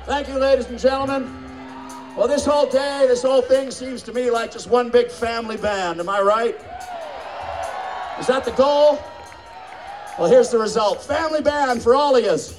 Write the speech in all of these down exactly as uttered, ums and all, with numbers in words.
Thank you, ladies and gentlemen. Well, this whole day, this whole thing seems to me like just one big family band. Am I right? Is that the goal? Well, here's the result. Family band for all of yous.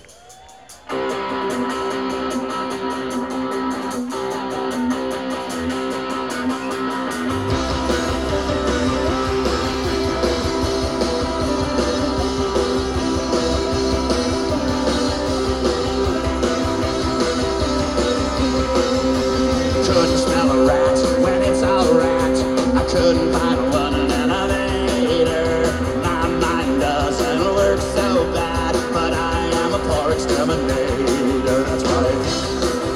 Couldn't smell a rat when it's all right. I couldn't find one in an elevator. My mind doesn't work so bad, but I am a poor exterminator. That's right.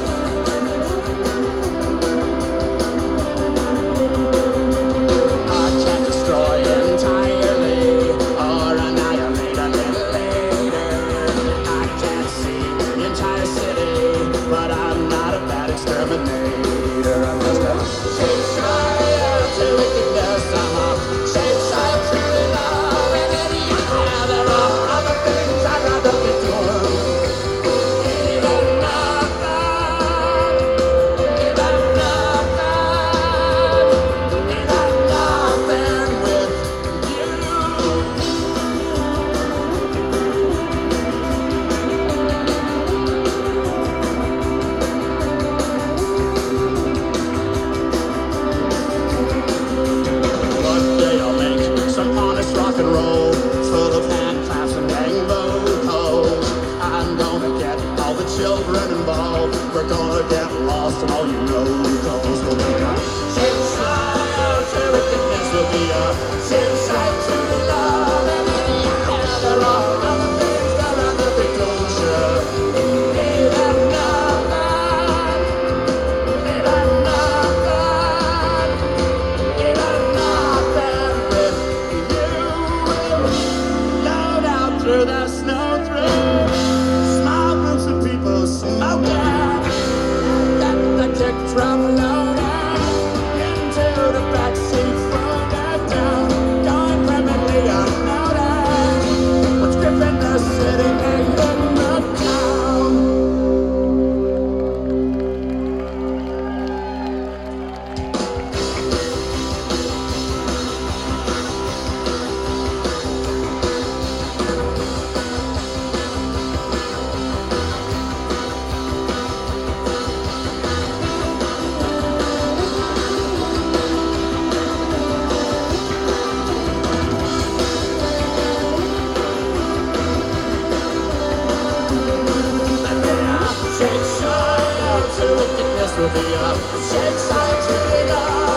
I can't destroy entirely or annihilate a little later. I can't see the entire city, but I'm not a bad exterminator. I'm just a shade child to wickedness. I'm a shade child to love. And anyhow, there are other things I'd rather be doing. Even nothing, even nothing, even nothing with One day I'll make some honest rock and roll, full of hand claps and dang vocals. I'm gonna get all the children involved. We're gonna get lost in all you know calls. We'll be a shit side to wickedness. We'll be a shit side to love. And anyhow, there are other things that I'd rather be doing, sure. Even nothing, even nothing, even nothing with you. Load out through the snow, through small groups of people smoking. Get the kick drum loaded into the backseat, floated down, going permanently unnoticed. What's gripping the city and in the town? Shake side to wickedness will be a shake side to love.